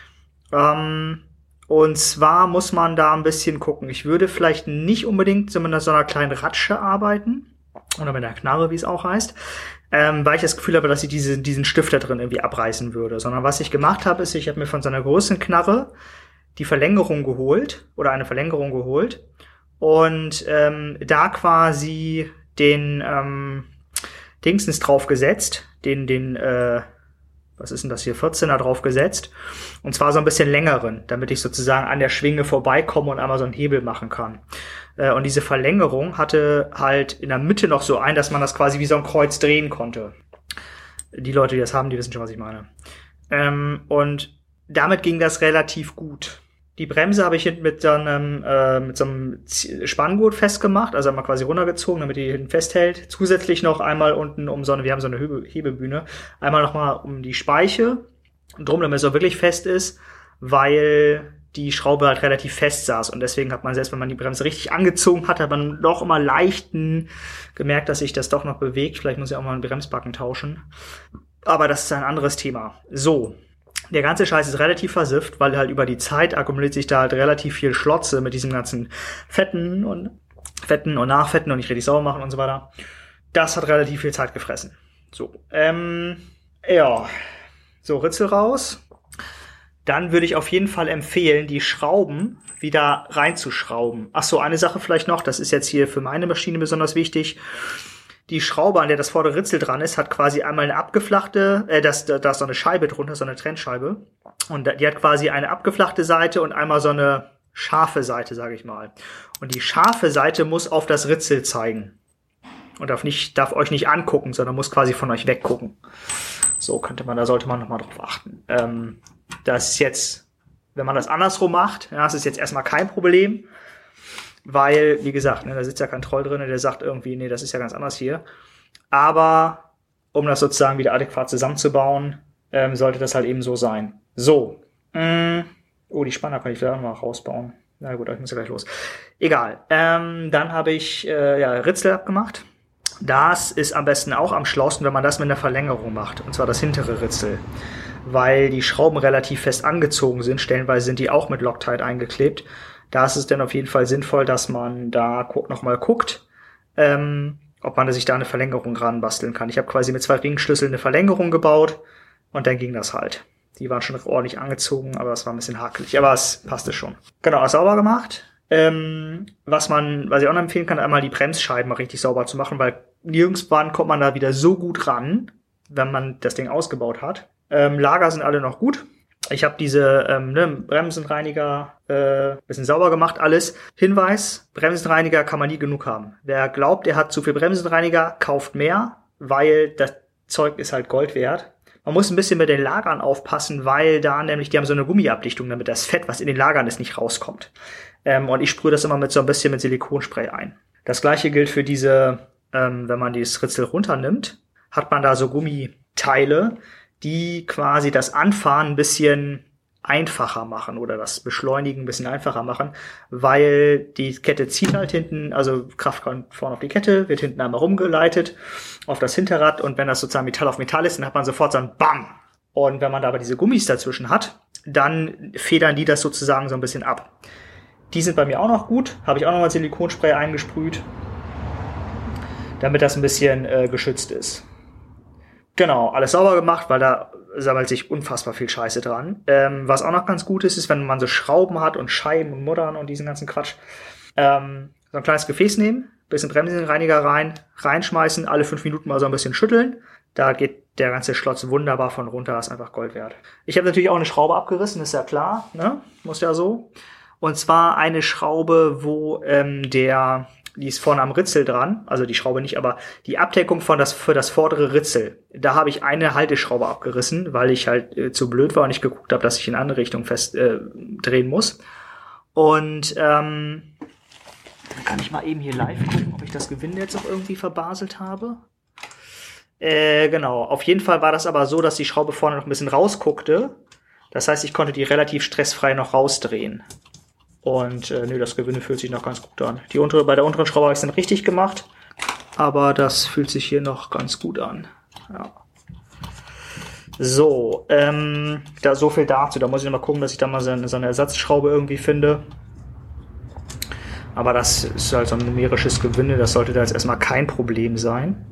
Und zwar muss man da ein bisschen gucken. Ich würde vielleicht nicht unbedingt so mit so einer kleinen Ratsche arbeiten. Oder mit einer Knarre, wie es auch heißt. Weil ich das Gefühl habe, dass ich diesen Stift da drin irgendwie abreißen würde. Sondern was ich gemacht habe, ist, ich habe mir von so einer großen Knarre die Verlängerung geholt. Oder eine Verlängerung geholt. Und da quasi den Dingsens draufgesetzt. Was ist denn das hier, 14er draufgesetzt. Und zwar so ein bisschen längeren, damit ich sozusagen an der Schwinge vorbeikomme und einmal so einen Hebel machen kann. Und diese Verlängerung hatte halt in der Mitte noch so dass man das quasi wie so ein Kreuz drehen konnte. Die Leute, die das haben, die wissen schon, was ich meine. Und damit ging das relativ gut. Die Bremse habe ich hinten mit so einem Spanngurt festgemacht, also einmal quasi runtergezogen, damit die hinten festhält. Zusätzlich noch einmal unten wir haben so eine Hebebühne, einmal nochmal um die Speiche, drum, damit es auch wirklich fest ist, weil die Schraube halt relativ fest saß. Und deswegen hat man, selbst wenn man die Bremse richtig angezogen hat man doch immer leicht gemerkt, dass sich das doch noch bewegt. Vielleicht muss ich auch mal einen Bremsbacken tauschen. Aber das ist ein anderes Thema. So, der ganze Scheiß ist relativ versifft, weil halt über die Zeit akkumuliert sich da halt relativ viel Schlotze mit diesem ganzen Fetten und Nachfetten und nicht richtig sauber machen und so weiter. Das hat relativ viel Zeit gefressen. So, ja, so Ritzel raus. Dann würde ich auf jeden Fall empfehlen, die Schrauben wieder reinzuschrauben. Ach so, eine Sache vielleicht noch, das ist jetzt hier für meine Maschine besonders wichtig. Die Schraube, an der das vordere Ritzel dran ist, hat quasi einmal eine abgeflachte, da ist so eine Scheibe drunter, so eine Trennscheibe. Und die hat quasi eine abgeflachte Seite und einmal so eine scharfe Seite, sage ich mal. Und die scharfe Seite muss auf das Ritzel zeigen. Und darf euch nicht angucken, sondern muss quasi von euch weggucken. So da sollte man nochmal drauf achten. Das ist jetzt, wenn man das andersrum macht, ja, das ist jetzt erstmal kein Problem. Weil, wie gesagt, da sitzt ja kein Troll drin, der sagt irgendwie, nee, das ist ja ganz anders hier. Aber um das sozusagen wieder adäquat zusammenzubauen, sollte das halt eben so sein. So. Die Spanner kann ich vielleicht auch noch rausbauen. Na gut, ich muss ja gleich los. Egal. Dann habe ich Ritzel abgemacht. Das ist am besten auch am schlausten, wenn man das mit einer Verlängerung macht. Und zwar das hintere Ritzel. Weil die Schrauben relativ fest angezogen sind. Stellenweise sind die auch mit Loctite eingeklebt. Da ist es dann auf jeden Fall sinnvoll, dass man da nochmal guckt, ob man sich da eine Verlängerung ranbasteln kann. Ich habe quasi mit 2 Ringschlüsseln eine Verlängerung gebaut und dann ging das halt. Die waren schon ordentlich angezogen, aber es war ein bisschen hakelig. Aber es passte schon. Genau, sauber gemacht. Was ich auch noch empfehlen kann, einmal die Bremsscheiben mal richtig sauber zu machen, weil nirgendwann kommt man da wieder so gut ran, wenn man das Ding ausgebaut hat. Lager sind alle noch gut. Ich habe diese Bremsenreiniger bisschen sauber gemacht, alles. Hinweis, Bremsenreiniger kann man nie genug haben. Wer glaubt, er hat zu viel Bremsenreiniger, kauft mehr, weil das Zeug ist halt Gold wert. Man muss ein bisschen mit den Lagern aufpassen, weil da nämlich, die haben so eine Gummiabdichtung, damit das Fett, was in den Lagern ist, nicht rauskommt. Und ich sprühe das immer mit so ein bisschen mit Silikonspray ein. Das gleiche gilt für diese, wenn man dieses Ritzel runternimmt, hat man da so Gummiteile, die quasi das Anfahren ein bisschen einfacher machen oder das Beschleunigen ein bisschen einfacher machen, weil die Kette zieht halt hinten, also Kraft kommt vorne auf die Kette, wird hinten einmal rumgeleitet auf das Hinterrad und wenn das sozusagen Metall auf Metall ist, dann hat man sofort so ein Bam. Und wenn man da aber diese Gummis dazwischen hat, dann federn die das sozusagen so ein bisschen ab. Die sind bei mir auch noch gut, habe ich auch nochmal Silikonspray eingesprüht, damit das ein bisschen geschützt ist. Genau, alles sauber gemacht, weil da sammelt sich unfassbar viel Scheiße dran. Was auch noch ganz gut ist, wenn man so Schrauben hat und Scheiben und Muddern und diesen ganzen Quatsch. So ein kleines Gefäß nehmen, bisschen Bremsenreiniger reinschmeißen, alle 5 Minuten mal so ein bisschen schütteln. Da geht der ganze Schlotz wunderbar von runter, ist einfach Gold wert. Ich habe natürlich auch eine Schraube abgerissen, ist ja klar, ne? Muss ja so. Und zwar eine Schraube, wo die ist vorne am Ritzel dran, also die Schraube nicht, aber die Abdeckung für das vordere Ritzel. Da habe ich eine Halteschraube abgerissen, weil ich halt zu blöd war und nicht geguckt habe, dass ich in eine andere Richtung fest drehen muss. Und dann kann ich mal eben hier live gucken, ob ich das Gewinde jetzt auch irgendwie verbaselt habe. Genau, auf jeden Fall war das aber so, dass die Schraube vorne noch ein bisschen rausguckte. Das heißt, ich konnte die relativ stressfrei noch rausdrehen. Und das Gewinde fühlt sich noch ganz gut an. Bei der unteren Schraube habe ich es dann richtig gemacht, aber das fühlt sich hier noch ganz gut an. Ja. So, so viel dazu. Da muss ich noch mal gucken, dass ich da mal so eine Ersatzschraube irgendwie finde. Aber das ist halt so ein numerisches Gewinde, das sollte da jetzt erstmal kein Problem sein.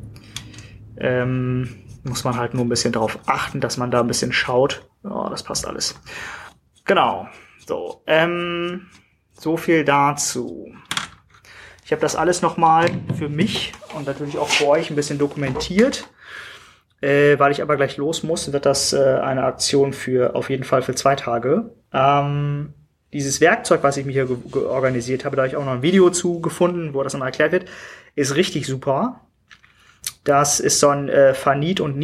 Muss man halt nur ein bisschen darauf achten, dass man da ein bisschen schaut. Ja, das passt alles. Genau. So, so viel dazu. Ich habe das alles nochmal für mich und natürlich auch für euch ein bisschen dokumentiert. Weil ich aber gleich los muss, wird das eine Aktion auf jeden Fall für 2 Tage. Dieses Werkzeug, was ich mir hier organisiert habe, da habe ich auch noch ein Video zu gefunden, wo das nochmal erklärt wird, ist richtig super. Das ist so ein Ferniet und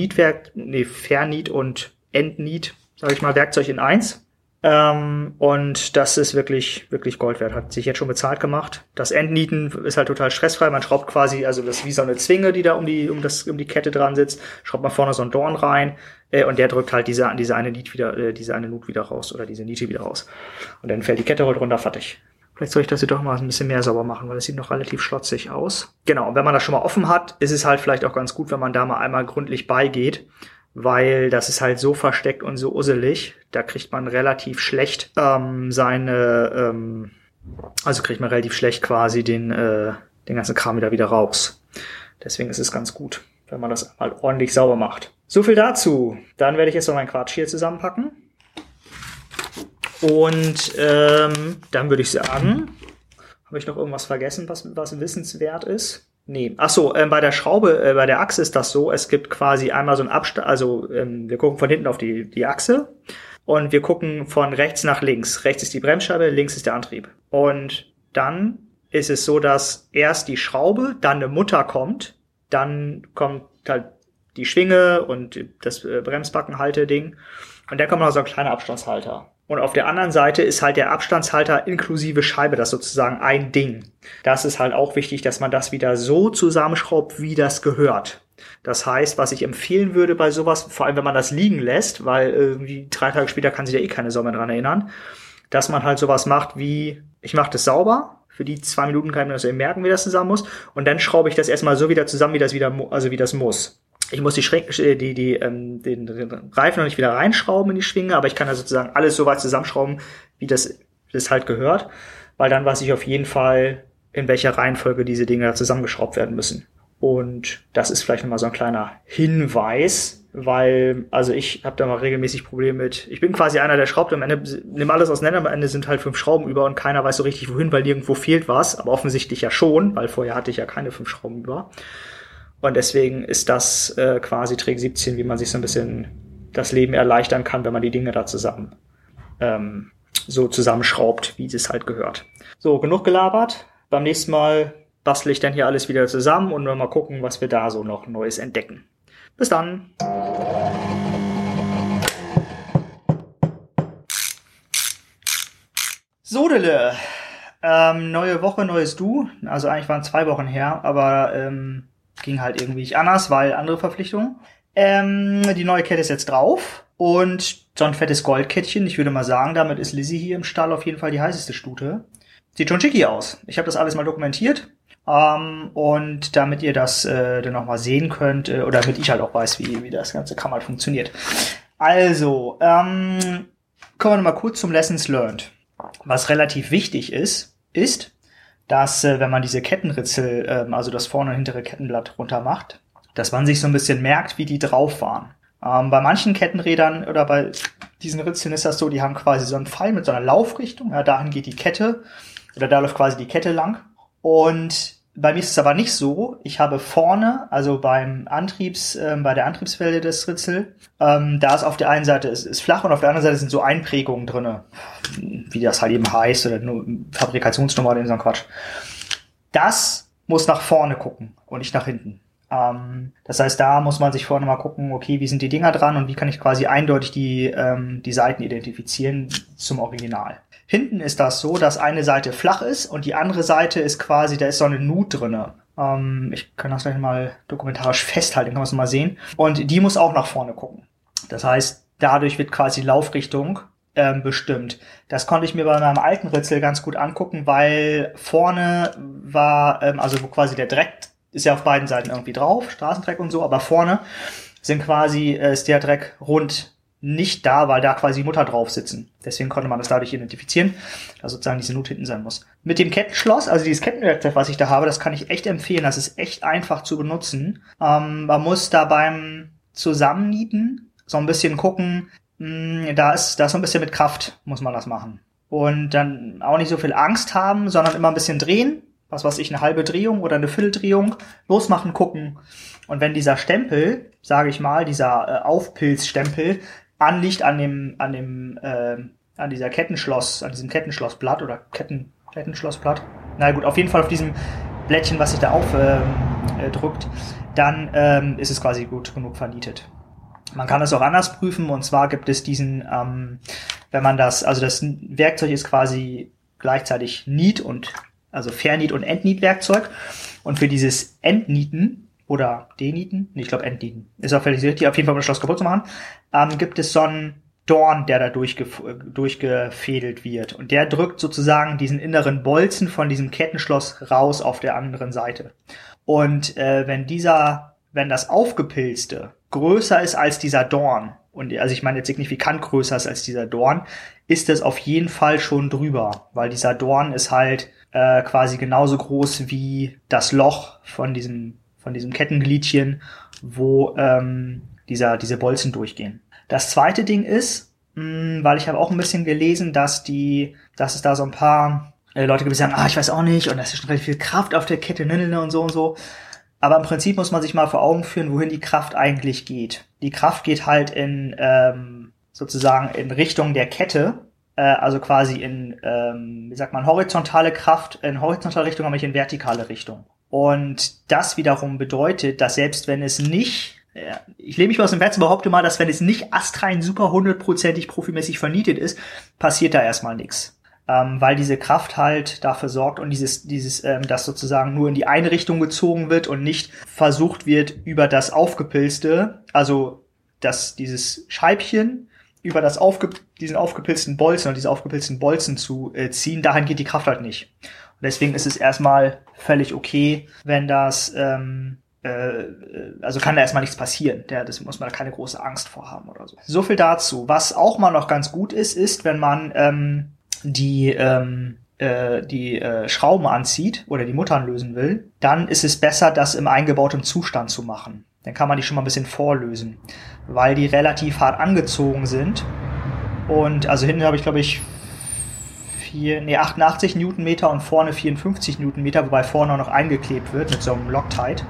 Endniet, sage ich mal, Werkzeug in 1. Und das ist wirklich, wirklich Gold wert. Hat sich jetzt schon bezahlt gemacht. Das Endnieten ist halt total stressfrei. Man schraubt quasi, also das ist wie so eine Zwinge, die da um die Kette dran sitzt. Schraubt man vorne so einen Dorn rein, und der drückt halt diese eine Nut wieder raus oder diese Niete wieder raus. Und dann fällt die Kette halt runter, fertig. Vielleicht soll ich das hier doch mal ein bisschen mehr sauber machen, weil es sieht noch relativ schlotzig aus. Genau, und wenn man das schon mal offen hat, ist es halt vielleicht auch ganz gut, wenn man da mal einmal gründlich beigeht, weil das ist halt so versteckt und so usselig, da kriegt man relativ schlecht kriegt man relativ schlecht quasi den ganzen Kram wieder raus. Deswegen ist es ganz gut, wenn man das mal ordentlich sauber macht. So viel dazu. Dann werde ich jetzt noch meinen Quatsch hier zusammenpacken. Und dann würde ich sagen, habe ich noch irgendwas vergessen, was wissenswert ist? Nee. Ach so, bei der Schraube, bei der Achse ist das so, es gibt quasi einmal so einen Abstand, also wir gucken von hinten auf die Achse und wir gucken von rechts nach links. Rechts ist die Bremsscheibe, links ist der Antrieb. Und dann ist es so, dass erst die Schraube, dann eine Mutter kommt, dann kommt halt die Schwinge und das Bremsbackenhalteding und dann kommt noch so ein kleiner Abstandshalter. Und auf der anderen Seite ist halt der Abstandshalter inklusive Scheibe, das ist sozusagen ein Ding. Das ist halt auch wichtig, dass man das wieder so zusammenschraubt, wie das gehört. Das heißt, was ich empfehlen würde bei sowas, vor allem wenn man das liegen lässt, weil irgendwie 3 Tage später kann sich ja keine Sau mehr dran erinnern, dass man halt sowas macht wie, ich mache das sauber, für die 2 Minuten kann ich mir das eben merken, wie das zusammen muss, und dann schraube ich das erstmal so wieder zusammen, wie das muss. Ich muss den Reifen noch nicht wieder reinschrauben in die Schwinge, aber ich kann da sozusagen alles so weit zusammenschrauben, wie das halt gehört, weil dann weiß ich auf jeden Fall, in welcher Reihenfolge diese Dinge da zusammengeschraubt werden müssen. Und das ist vielleicht nochmal so ein kleiner Hinweis, weil, also ich habe da mal regelmäßig Probleme mit, ich bin quasi einer, der schraubt, am Ende nimm alles auseinander, am Ende sind halt 5 Schrauben über und keiner weiß so richtig wohin, weil nirgendwo fehlt was, aber offensichtlich ja schon, weil vorher hatte ich ja keine 5 Schrauben über. Und deswegen ist das quasi Trick 17, wie man sich so ein bisschen das Leben erleichtern kann, wenn man die Dinge da zusammen so zusammenschraubt, wie es halt gehört. So, genug gelabert. Beim nächsten Mal bastle ich dann hier alles wieder zusammen und mal gucken, was wir da so noch Neues entdecken. Bis dann! Sodele! Neue Woche, neues Du. Also eigentlich waren 2 Wochen her, aber ging halt irgendwie nicht anders, weil andere Verpflichtungen. Die neue Kette ist jetzt drauf und so ein fettes Goldkettchen. Ich würde mal sagen, damit ist Lizzie hier im Stall auf jeden Fall die heißeste Stute. Sieht schon schicki aus. Ich habe das alles mal dokumentiert. Und damit ihr das dann noch mal sehen könnt, oder damit ich halt auch weiß, wie das ganze Kammer funktioniert. Also, kommen wir noch mal kurz zum Lessons Learned. Was relativ wichtig ist, dass wenn man diese Kettenritzel, also das vorne und hintere Kettenblatt runter macht, dass man sich so ein bisschen merkt, wie die drauf waren. Bei manchen Kettenrädern oder bei diesen Ritzeln ist das so, die haben quasi so einen Pfeil mit so einer Laufrichtung, ja, dahin geht die Kette, oder da läuft quasi die Kette lang. Und bei mir ist es aber nicht so. Ich habe vorne, also bei der Antriebswelle des Ritzel, da ist auf der einen Seite ist flach und auf der anderen Seite sind so Einprägungen drinne, wie das halt eben heißt, oder nur Fabrikationsnummer oder so ein Quatsch. Das muss nach vorne gucken und nicht nach hinten. Das heißt, da muss man sich vorne mal gucken, okay, wie sind die Dinger dran und wie kann ich quasi eindeutig die Seiten identifizieren zum Original. Hinten ist das so, dass eine Seite flach ist und die andere Seite ist quasi, da ist so eine Nut drinne. Ich kann das gleich mal dokumentarisch festhalten, kann man es mal sehen. Und die muss auch nach vorne gucken. Das heißt, dadurch wird quasi Laufrichtung bestimmt. Das konnte ich mir bei meinem alten Ritzel ganz gut angucken, weil vorne war, also wo quasi der Dreck ist ja auf beiden Seiten irgendwie drauf, Straßendreck und so, aber vorne ist der Dreck rund nicht da, weil da quasi Mutter drauf sitzen. Deswegen konnte man das dadurch identifizieren, dass sozusagen diese Nut hinten sein muss. Mit dem Kettenschloss, also dieses Kettenwerkzeug, was ich da habe, das kann ich echt empfehlen. Das ist echt einfach zu benutzen. Man muss da beim Zusammennieten so ein bisschen gucken, da ist so ein bisschen mit Kraft, muss man das machen. Und dann auch nicht so viel Angst haben, sondern immer ein bisschen drehen. Was weiß ich, eine halbe Drehung oder eine Vierteldrehung. Losmachen, gucken. Und wenn dieser Stempel, sage ich mal, dieser Aufpilzstempel anliegt an diesem Kettenschlossblatt oder Kettenschlossblatt. Na gut, auf jeden Fall auf diesem Blättchen, was sich da aufdrückt, dann ist es quasi gut genug vernietet. Man kann das auch anders prüfen, und zwar gibt es diesen, wenn man das Werkzeug ist quasi gleichzeitig Verniet- und Entniet-Werkzeug. Und für dieses Entnieten oder Denieten, ich glaube Entnieten, ist auch völlig richtig, auf jeden Fall um das Schloss kaputt zu machen, gibt es so einen Dorn, der da durchgefädelt wird. Und der drückt sozusagen diesen inneren Bolzen von diesem Kettenschloss raus auf der anderen Seite. Und wenn das Aufgepilzte größer ist als dieser Dorn, und also ich meine jetzt signifikant größer ist als dieser Dorn, ist es auf jeden Fall schon drüber, weil dieser Dorn ist halt quasi genauso groß wie das Loch von diesem Kettengliedchen, wo diese Bolzen durchgehen. Das zweite Ding ist, weil ich habe auch ein bisschen gelesen, dass es da so ein paar Leute gibt, die sagen, ich weiß auch nicht, und da ist schon relativ viel Kraft auf der Kette, und so und so. Aber im Prinzip muss man sich mal vor Augen führen, wohin die Kraft eigentlich geht. Die Kraft geht halt sozusagen in Richtung der Kette, also quasi in horizontale Kraft, in horizontale Richtung, aber nicht in vertikale Richtung. Und das wiederum bedeutet, dass selbst wenn es nicht, ich lehne mich mal aus dem Fenster, behaupte mal, dass wenn es nicht astrein super 100%ig profimäßig vernietet ist, passiert da erstmal nichts. Weil diese Kraft halt dafür sorgt und das sozusagen nur in die eine Richtung gezogen wird und nicht versucht wird, über das Aufgepilzte, also dieses Scheibchen über diesen aufgepilzten Bolzen und diese aufgepilzten Bolzen zu ziehen, dahin geht die Kraft halt nicht. Und deswegen ist es erstmal völlig okay, wenn das, also kann da erstmal nichts passieren. Das muss man da keine große Angst vor haben oder so. So viel dazu. Was auch mal noch ganz gut ist, wenn man die Schrauben anzieht oder die Muttern lösen will, dann ist es besser, das im eingebauten Zustand zu machen. Dann kann man die schon mal ein bisschen vorlösen, weil die relativ hart angezogen sind. Und also hinten habe ich, glaube ich, 88 Newtonmeter und vorne 54 Newtonmeter, wobei vorne auch noch eingeklebt wird mit so einem Loctite.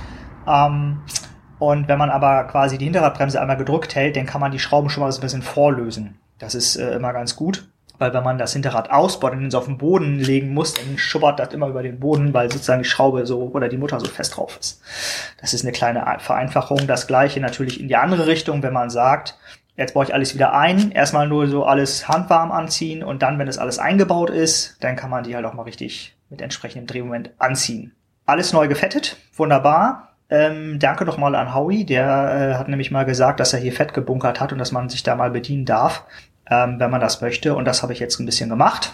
Und wenn man aber quasi die Hinterradbremse einmal gedrückt hält, dann kann man die Schrauben schon mal so ein bisschen vorlösen. Das ist immer ganz gut. Weil wenn man das Hinterrad ausbaut und es auf den Boden legen muss, dann schubbert das immer über den Boden, weil sozusagen die Schraube so oder die Mutter so fest drauf ist. Das ist eine kleine Vereinfachung. Das Gleiche natürlich in die andere Richtung, wenn man sagt, jetzt baue ich alles wieder ein, erstmal nur so alles handwarm anziehen und dann, wenn das alles eingebaut ist, dann kann man die halt auch mal richtig mit entsprechendem Drehmoment anziehen. Alles neu gefettet, wunderbar. Danke nochmal an Howie, der hat nämlich mal gesagt, dass er hier Fett gebunkert hat und dass man sich da mal bedienen darf, wenn man das möchte. Und das habe ich jetzt ein bisschen gemacht.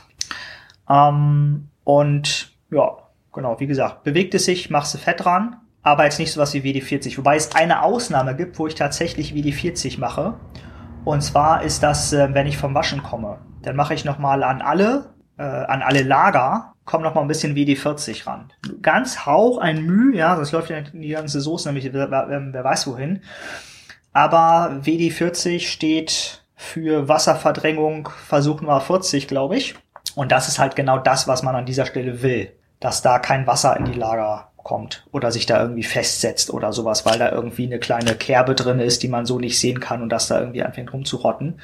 Und ja, genau, wie gesagt, bewegt es sich, machst du Fett dran, aber jetzt nicht sowas wie WD-40. Wobei es eine Ausnahme gibt, wo ich tatsächlich WD-40 mache. Und zwar ist das, wenn ich vom Waschen komme. Dann mache ich nochmal an alle Lager, kommt nochmal ein bisschen WD-40 ran. Ganz Hauch, ein Müh, ja, das läuft ja die ganze Soße, nämlich wer weiß wohin. Aber WD-40 steht für Wasserverdrängung Versuch Nummer 40, glaube ich. Und das ist halt genau das, was man an dieser Stelle will. Dass da kein Wasser in die Lager kommt oder sich da irgendwie festsetzt oder sowas, weil da irgendwie eine kleine Kerbe drin ist, die man so nicht sehen kann und das da irgendwie anfängt rumzurotten.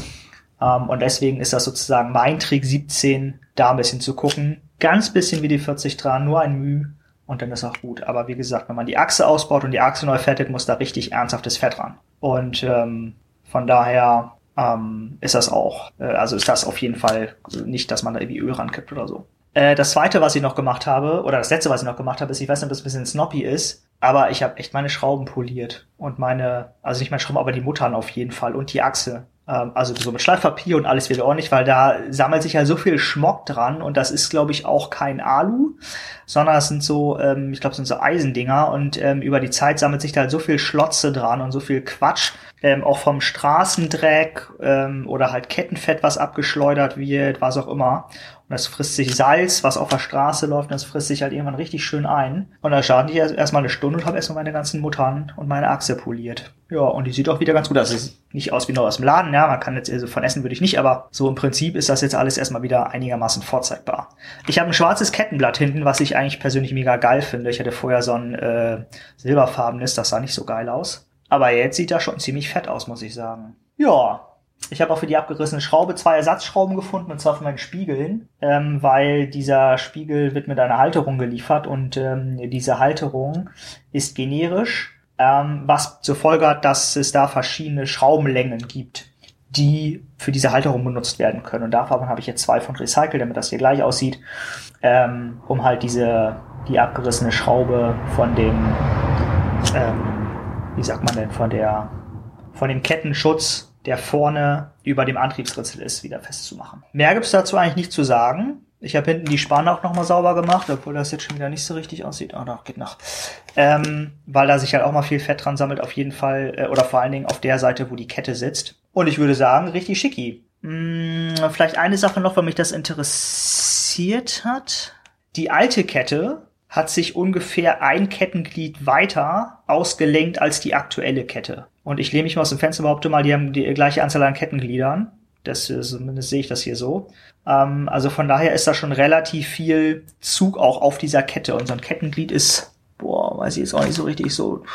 Und deswegen ist das sozusagen mein Trick 17, da ein bisschen zu gucken. Ganz bisschen WD-40 dran, nur ein Müh und dann ist auch gut. Aber wie gesagt, wenn man die Achse ausbaut und die Achse neu fettet, muss da richtig ernsthaftes Fett ran. Und von daher ist das auch, also ist das auf jeden Fall nicht, dass man da irgendwie Öl rankippt oder so. Das zweite, was ich noch gemacht habe, oder das letzte, was ich noch gemacht habe, ist, ich weiß nicht, ob das ein bisschen snoppy ist, aber ich habe echt meine Schrauben poliert und also nicht meine Schrauben, aber die Muttern auf jeden Fall und die Achse. Also so mit Schleifpapier und alles wieder ordentlich, weil da sammelt sich ja so viel Schmock dran und das ist, glaube ich, auch kein Alu, sondern das sind so, ich glaube, das sind so Eisendinger und über die Zeit sammelt sich da halt so viel Schlotze dran und so viel Quatsch, auch vom Straßendreck oder halt Kettenfett, was abgeschleudert wird, was auch immer. Und das frisst sich Salz, was auf der Straße läuft, und das frisst sich halt irgendwann richtig schön ein. Und da stand ich erstmal eine Stunde und habe erstmal meine ganzen Muttern und meine Achse poliert. Ja, und die sieht auch wieder ganz gut aus. Das sieht nicht aus wie noch aus dem Laden, ja, man kann jetzt, also von essen würde ich nicht, aber so im Prinzip ist das jetzt alles erstmal wieder einigermaßen vorzeigbar. Ich habe ein schwarzes Kettenblatt hinten, was ich eigentlich persönlich mega geil finde. Ich hatte vorher so ein silberfarbenes, das sah nicht so geil aus. Aber jetzt sieht das schon ziemlich fett aus, muss ich sagen. Ja. Ich habe auch für die abgerissene Schraube 2 Ersatzschrauben gefunden, und zwar für meinen Spiegeln, weil dieser Spiegel wird mit einer Halterung geliefert und diese Halterung ist generisch, was zur Folge hat, dass es da verschiedene Schraubenlängen gibt, die für diese Halterung benutzt werden können. Und davon habe ich jetzt 2 von recycelt, damit das hier gleich aussieht, um halt die abgerissene Schraube von dem, wie sagt man denn, von dem Kettenschutz, der vorne über dem Antriebsritzel ist, wieder festzumachen. Mehr gibt's dazu eigentlich nicht zu sagen. Ich habe hinten die Spanne auch nochmal sauber gemacht, obwohl das jetzt schon wieder nicht so richtig aussieht. Ah, doch, geht noch. Weil da sich halt auch mal viel Fett dran sammelt, auf jeden Fall, oder vor allen Dingen auf der Seite, wo die Kette sitzt. Und ich würde sagen, richtig schicki. Vielleicht eine Sache noch, weil mich das interessiert hat. Die alte Kette hat sich ungefähr ein Kettenglied weiter ausgelenkt als die aktuelle Kette. Und ich lehne mich mal aus dem Fenster, behaupte mal, die haben die gleiche Anzahl an Kettengliedern. Zumindest sehe ich das hier so. Also von daher ist da schon relativ viel Zug auch auf dieser Kette. Und so ein Kettenglied ist, weiß ich jetzt auch nicht so richtig, so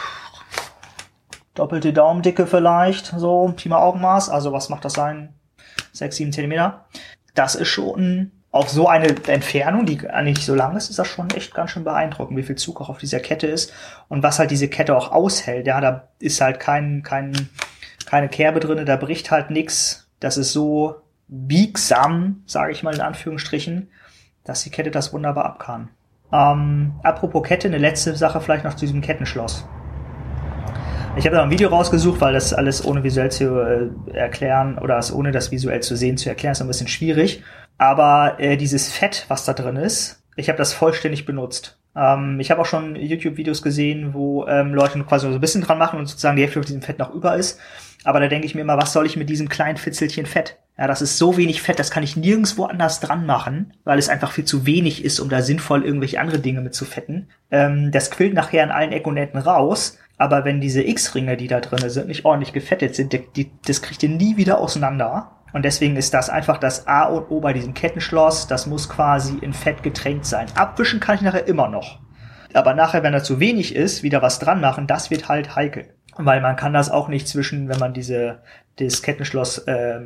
doppelte Daumendicke vielleicht, so Pi mal Augenmaß. Also was macht das sein? 6, 7 Zentimeter. Das ist schon auf so eine Entfernung, die eigentlich so lang ist das schon echt ganz schön beeindruckend, wie viel Zug auch auf dieser Kette ist und was halt diese Kette auch aushält. Ja, da ist halt keine Kerbe drinne, da bricht halt nix. Das ist so biegsam, sage ich mal in Anführungsstrichen, dass die Kette das wunderbar ab kann. Apropos Kette, eine letzte Sache vielleicht noch zu diesem Kettenschloss. Ich habe da ein Video rausgesucht, weil das alles ohne visuell zu erklären oder ohne das visuell zu sehen zu erklären, ist ein bisschen schwierig. Aber dieses Fett, was da drin ist, ich habe das vollständig benutzt. Ich habe auch schon YouTube-Videos gesehen, wo Leute quasi so ein bisschen dran machen und sozusagen die Hälfte von diesem Fett noch über ist. Aber da denke ich mir immer, was soll ich mit diesem kleinen Fitzelchen Fett? Ja, das ist so wenig Fett, das kann ich nirgendwo anders dran machen, weil es einfach viel zu wenig ist, um da sinnvoll irgendwelche andere Dinge mit zu fetten. Das quillt nachher an allen Ecken und Enden raus. Aber wenn diese X-Ringe, die da drin sind, nicht ordentlich gefettet sind, das kriegt ihr nie wieder auseinander. Und deswegen ist das einfach das A und O bei diesem Kettenschloss. Das muss quasi in Fett getränkt sein. Abwischen kann ich nachher immer noch. Aber nachher, wenn da zu wenig ist, wieder was dran machen, das wird halt heikel. Weil man kann das auch nicht wenn man das Kettenschloss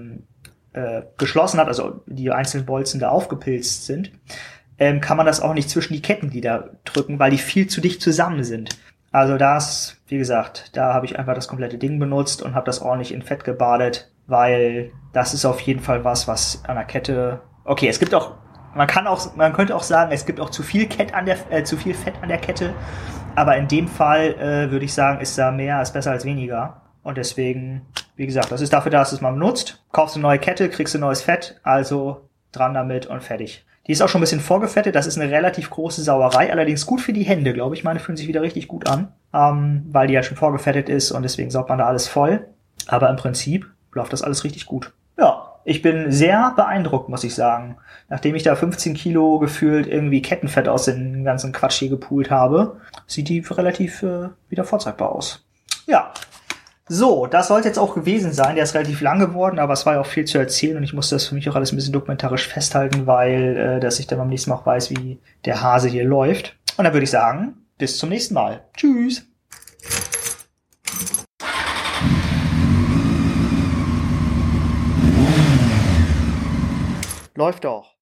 geschlossen hat, also die einzelnen Bolzen da aufgepilzt sind, kann man das auch nicht zwischen die Kettenglieder drücken, weil die viel zu dicht zusammen sind. Also das, wie gesagt, da habe ich einfach das komplette Ding benutzt und habe das ordentlich in Fett gebadet, weil das ist auf jeden Fall was an der Kette. Okay, es gibt auch, man könnte auch sagen, es gibt auch zu viel Fett an der Kette, aber in dem Fall würde ich sagen, ist da mehr ist besser als weniger. Und deswegen, wie gesagt, das ist dafür da, dass du es mal benutzt. Kaufst eine neue Kette, kriegst du neues Fett, also dran damit und fertig. Die ist auch schon ein bisschen vorgefettet, das ist eine relativ große Sauerei, allerdings gut für die Hände, glaube ich. Meine fühlen sich wieder richtig gut an, weil die ja schon vorgefettet ist und deswegen saugt man da alles voll. Aber im Prinzip läuft das alles richtig gut. Ja, ich bin sehr beeindruckt, muss ich sagen. Nachdem ich da 15 Kilo gefühlt irgendwie Kettenfett aus dem ganzen Quatsch hier gepoolt habe, sieht die relativ wieder vorzeigbar aus. Ja. So, das sollte jetzt auch gewesen sein. Der ist relativ lang geworden, aber es war ja auch viel zu erzählen und ich musste das für mich auch alles ein bisschen dokumentarisch festhalten, weil dass ich dann beim nächsten Mal auch weiß, wie der Hase hier läuft. Und dann würde ich sagen, bis zum nächsten Mal. Tschüss! Läuft doch.